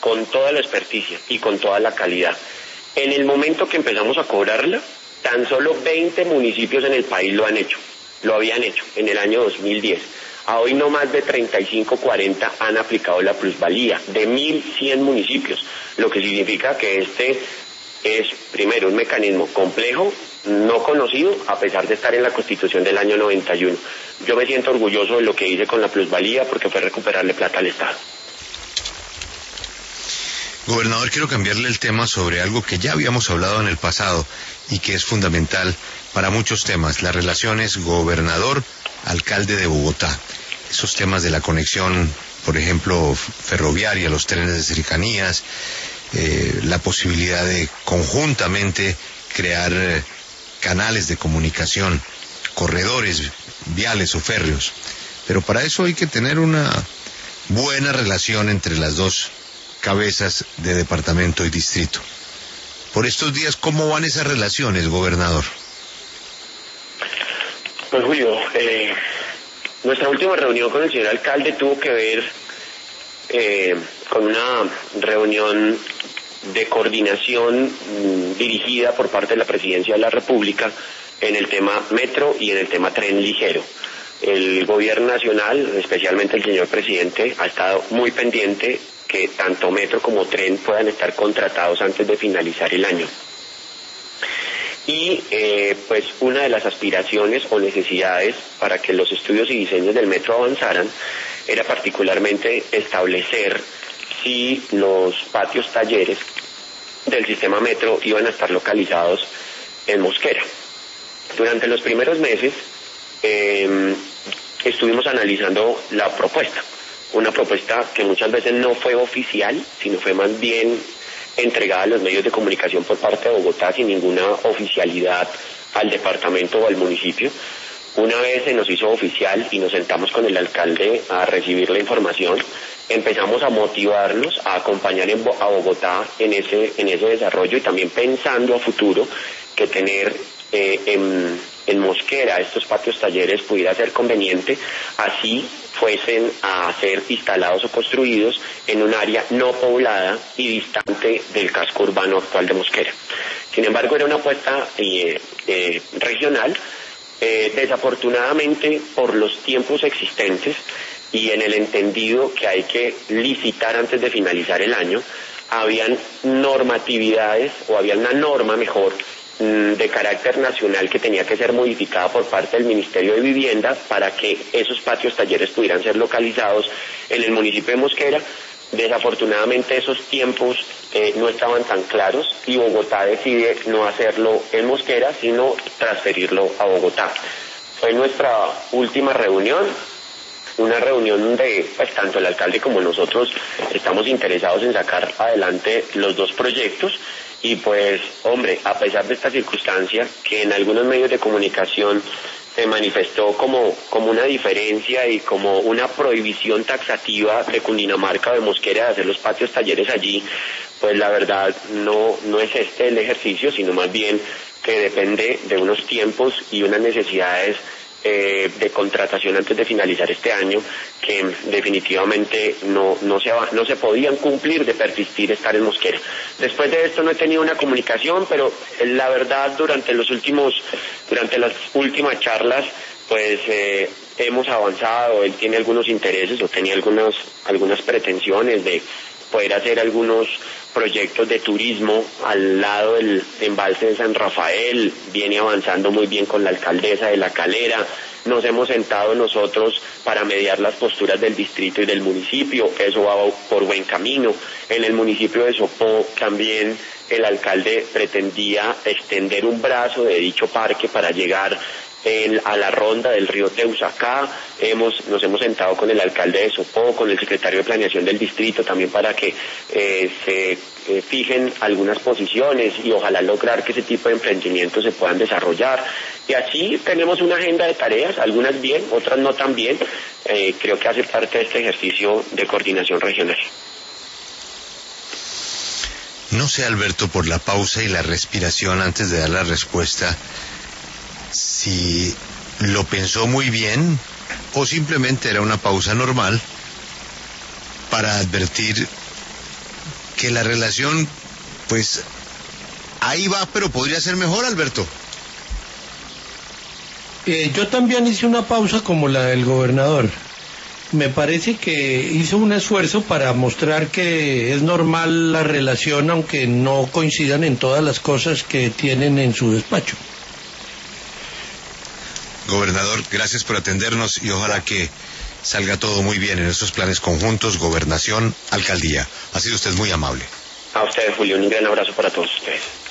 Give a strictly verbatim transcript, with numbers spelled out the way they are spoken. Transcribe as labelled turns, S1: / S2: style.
S1: con toda la experticia y con toda la calidad. En el momento que empezamos a cobrarla, tan solo veinte municipios en el país lo han hecho, lo habían hecho en el año dos mil diez. A hoy no más de treinta y cinco, cuarenta han aplicado la plusvalía de mil cien municipios, lo que significa que este es, primero, un mecanismo complejo, no conocido, a pesar de estar en la Constitución del año noventa y uno. Yo me siento orgulloso de lo que hice con la plusvalía porque fue recuperarle plata al Estado.
S2: Gobernador, quiero cambiarle el tema sobre algo que ya habíamos hablado en el pasado y que es fundamental para muchos temas, las relaciones gobernador-alcalde de Bogotá. Esos temas de la conexión, por ejemplo, ferroviaria, los trenes de cercanías, eh, la posibilidad de conjuntamente crear eh, canales de comunicación, corredores viales o férreos. Pero para eso hay que tener una buena relación entre las dos cabezas de departamento y distrito. Por estos días, ¿cómo van esas relaciones, gobernador?
S1: Pues Julio, eh, nuestra última reunión con el señor alcalde tuvo que ver eh, con una reunión de coordinación mmm, dirigida por parte de la Presidencia de la República en el tema metro y en el tema tren ligero. El gobierno nacional, especialmente el señor presidente, ha estado muy pendiente que tanto metro como tren puedan estar contratados antes de finalizar el año. Y eh, pues una de las aspiraciones o necesidades para que los estudios y diseños del metro avanzaran era particularmente establecer si los patios talleres del sistema metro iban a estar localizados en Mosquera. Durante los primeros meses eh, estuvimos analizando la propuesta. Una propuesta que muchas veces no fue oficial, sino fue más bien entregada a los medios de comunicación por parte de Bogotá sin ninguna oficialidad al departamento o al municipio. Una vez se nos hizo oficial y nos sentamos con el alcalde a recibir la información, empezamos a motivarlos a acompañar en Bo- a Bogotá en ese, en ese desarrollo y también pensando a futuro que tener eh, en, en Mosquera estos patios talleres pudiera ser conveniente, así fuesen a ser instalados o construidos en un área no poblada y distante del casco urbano actual de Mosquera. Sin embargo, era una apuesta eh, eh, regional. Eh, desafortunadamente, por los tiempos existentes y en el entendido que hay que licitar antes de finalizar el año, habían normatividades o había una norma mejor de carácter nacional que tenía que ser modificada por parte del Ministerio de Vivienda para que esos patios talleres pudieran ser localizados en el municipio de Mosquera. Desafortunadamente esos tiempos eh, no estaban tan claros y Bogotá decide no hacerlo en Mosquera, sino transferirlo a Bogotá. Fue nuestra última reunión, una reunión donde pues tanto el alcalde como nosotros estamos interesados en sacar adelante los dos proyectos. Y pues, hombre, a pesar de esta circunstancia, que en algunos medios de comunicación se manifestó como, como una diferencia y como una prohibición taxativa de Cundinamarca o de Mosquera de hacer los patios talleres allí, pues la verdad no, no es este el ejercicio, sino más bien que depende de unos tiempos y unas necesidades Eh, de contratación antes de finalizar este año que definitivamente no, no, se, no se podían cumplir de persistir estar en Mosquera. Después de esto no he tenido una comunicación, pero la verdad durante los últimos, durante las últimas charlas pues eh, hemos avanzado. Él tiene algunos intereses o tenía algunas, algunas pretensiones de poder hacer algunos proyectos de turismo al lado del embalse de San Rafael, viene avanzando muy bien con la alcaldesa de La Calera, nos hemos sentado nosotros para mediar las posturas del distrito y del municipio, eso va por buen camino. En el municipio de Sopó también el alcalde pretendía extender un brazo de dicho parque para llegar El, a la ronda del río Teusacá. Hemos, nos hemos sentado con el alcalde de Sopó, con el secretario de Planeación del distrito también para que eh, se eh, fijen algunas posiciones y ojalá lograr que ese tipo de emprendimientos se puedan desarrollar. Y así tenemos una agenda de tareas, algunas bien, otras no tan bien. Eh, creo que hace parte de este ejercicio de coordinación regional.
S2: No sé, Alberto, por la pausa y la respiración antes de dar la respuesta, si lo pensó muy bien o simplemente era una pausa normal para advertir que la relación, pues, ahí va, pero podría ser mejor, Alberto.
S3: Eh, yo también hice una pausa como la del gobernador. Me parece que hizo un esfuerzo para mostrar que es normal la relación, aunque no coincidan en todas las cosas que tienen en su despacho.
S2: Gobernador, gracias por atendernos y ojalá que salga todo muy bien en esos planes conjuntos, gobernación, alcaldía. Ha sido usted muy amable.
S1: A ustedes, Julio, un gran abrazo para todos ustedes.